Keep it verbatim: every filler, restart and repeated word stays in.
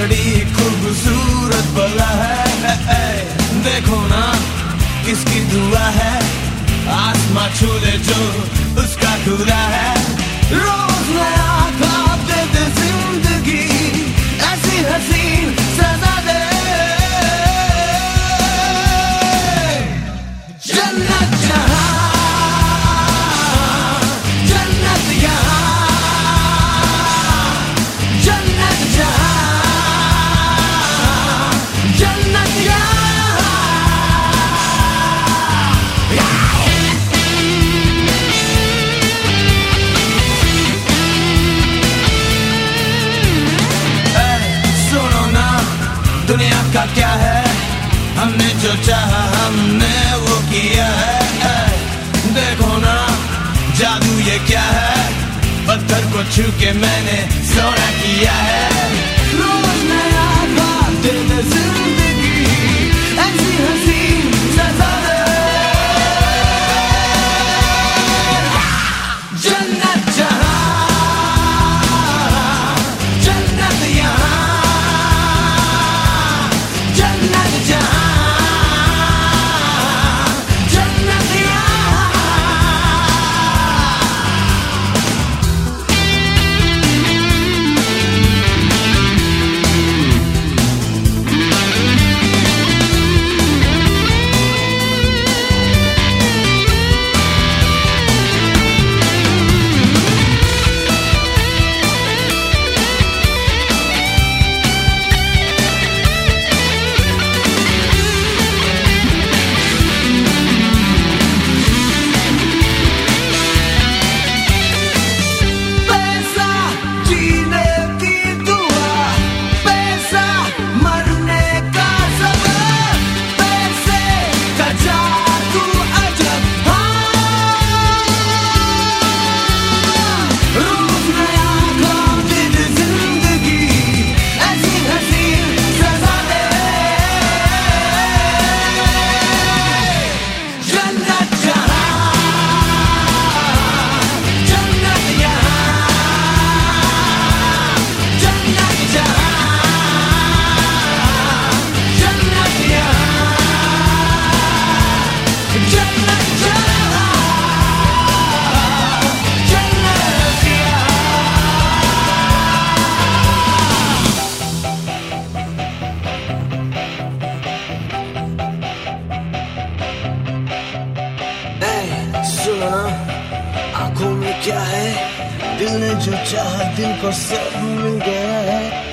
बड़ी खूबसूरत बला है, देखो ना किसकी दुआ है, आसमां छू ले जो उसका खुदा है। रोज नया ख्वाब दे दे जिंदगी, ऐसी हसीन सजा दे, जन्नत जहां जन्नत यहाँ, जन्नत जहां जन्नत यहाँ। दुनिया का क्या है, हमने जो चाहा हमने वो किया है, देखो ना जादू ये क्या है, पत्थर को छू के मैंने सोना किया है। रोज नया ख्वाब दे दे जिंदगी, ऐसी हसीन सजा दे, जन्नत जहां जन्नत यहाँ, आंखों में क्या है, दिल ने जो चाहा दिल को सब मिल गया है।